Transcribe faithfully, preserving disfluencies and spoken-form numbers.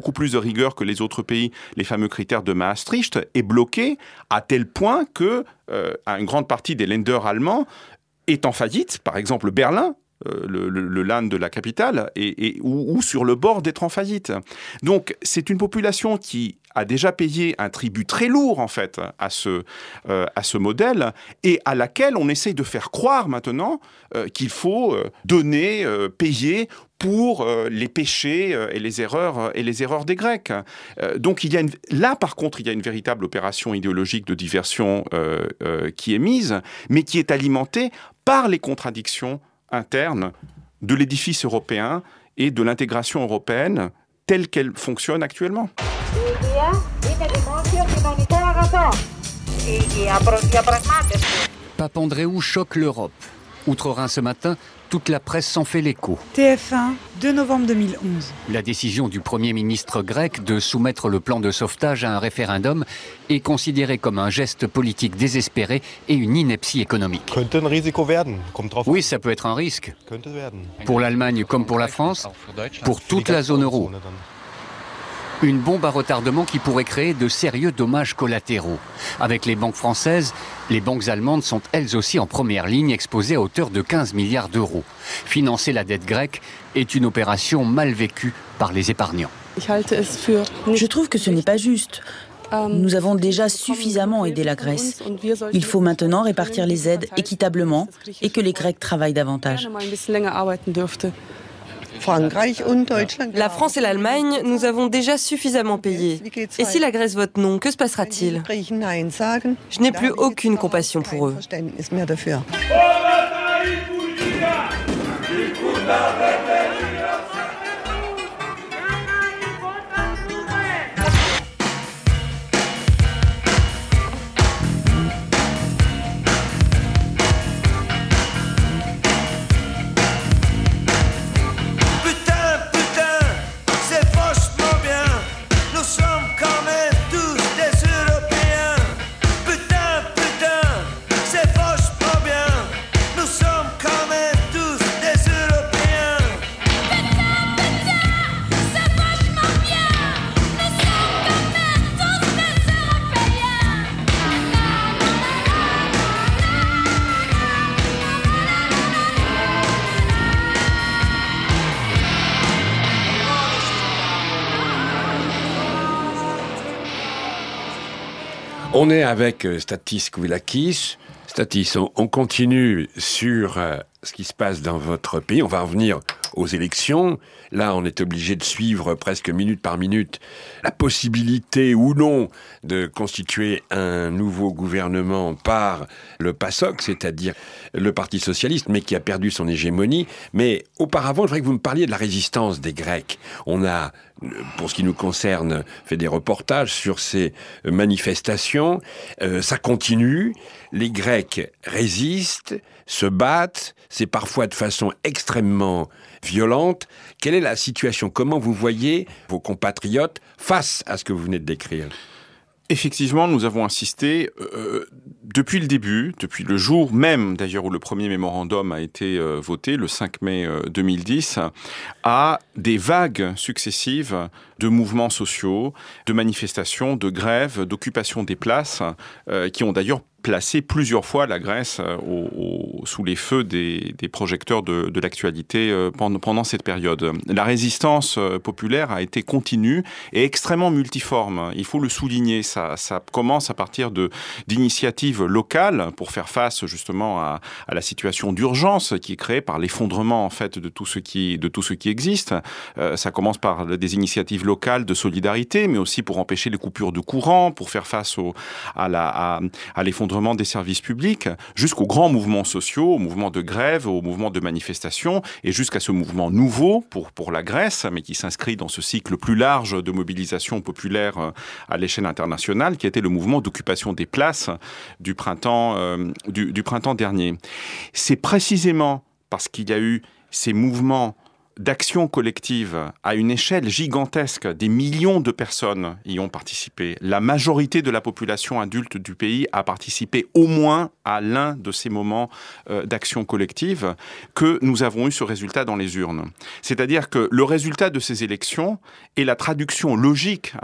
beaucoup plus de rigueur que les autres pays, les fameux critères de Maastricht, est bloqué à tel point que euh, une grande partie des lenders allemands est en faillite. Par exemple, Berlin, euh, le, le, le land de la capitale, et, et, ou, ou sur le bord d'être en faillite. Donc, c'est une population qui a déjà payé un tribut très lourd, en fait, à ce, euh, à ce modèle, et à laquelle on essaye de faire croire maintenant euh, qu'il faut euh, donner, euh, payer pour euh, les péchés euh, et les erreurs euh, et les erreurs des Grecs. Euh, donc il y a une... là par contre il y a une véritable opération idéologique de diversion euh, euh, qui est mise, mais qui est alimentée par les contradictions internes de l'édifice européen et de l'intégration européenne telle qu'elle fonctionne actuellement. Papandréou choque l'Europe. Outre-Rhin ce matin, toute la presse s'en fait l'écho. T F un, deux novembre deux mille onze. La décision du Premier ministre grec de soumettre le plan de sauvetage à un référendum est considérée comme un geste politique désespéré et une ineptie économique. Oui, ça peut être un risque. Pour l'Allemagne comme pour la France, pour toute la zone euro. Une bombe à retardement qui pourrait créer de sérieux dommages collatéraux. Avec les banques françaises, les banques allemandes sont elles aussi en première ligne, exposées à hauteur de quinze milliards d'euros. Financer la dette grecque est une opération mal vécue par les épargnants. Je trouve que ce n'est pas juste. Nous avons déjà suffisamment aidé la Grèce. Il faut maintenant répartir les aides équitablement et que les Grecs travaillent davantage. La France et l'Allemagne, nous avons déjà suffisamment payé. Et si la Grèce vote non, que se passera-t-il ? Je n'ai plus aucune compassion pour eux. On est avec Stathis Skouvelakis. Stathis, on, on continue sur euh, ce qui se passe dans votre pays. On va revenir aux élections. Là, on est obligé de suivre presque minute par minute la possibilité ou non de constituer un nouveau gouvernement par le PASOK, c'est-à-dire le Parti socialiste, mais qui a perdu son hégémonie. Mais auparavant, je voudrais que vous me parliez de la résistance des Grecs. On a, pour ce qui nous concerne, fait des reportages sur ces manifestations. Euh, ça continue. Les Grecs résistent, se battent. C'est parfois de façon extrêmement violente. Quelle est la situation ? Comment vous voyez vos compatriotes face à ce que vous venez de décrire ? Effectivement, nous avons assisté euh, depuis le début, depuis le jour même d'ailleurs où le premier mémorandum a été euh, voté, le cinq mai euh, deux mille dix, à des vagues successives de mouvements sociaux, de manifestations, de grèves, d'occupation des places, euh, qui ont d'ailleurs placé plusieurs fois la Grèce euh, au, au, sous les feux des, des projecteurs de, de l'actualité euh, pendant, pendant cette période. La résistance euh, populaire a été continue et extrêmement multiforme. Il faut le souligner. Ça, ça commence à partir de, d'initiatives locales pour faire face justement à, à la situation d'urgence qui est créée par l'effondrement en fait de tout ce qui, de tout ce qui existe. Euh, ça commence par des initiatives locales de solidarité, mais aussi pour empêcher les coupures de courant, pour faire face au, à, la, à, à l'effondrement des services publics, jusqu'aux grands mouvements sociaux, aux mouvements de grève, aux mouvements de manifestation, et jusqu'à ce mouvement nouveau pour, pour la Grèce, mais qui s'inscrit dans ce cycle plus large de mobilisation populaire à l'échelle internationale, qui était le mouvement d'occupation des places du printemps, euh, du, du printemps dernier. C'est précisément parce qu'il y a eu ces mouvements d'action collective à une échelle gigantesque. Des millions de personnes y ont participé. La majorité de la population adulte du pays a participé au moins à l'un de ces moments euh, d'action collective, que nous avons eu ce résultat dans les urnes. C'est-à-dire que le résultat de ces élections est la traduction logique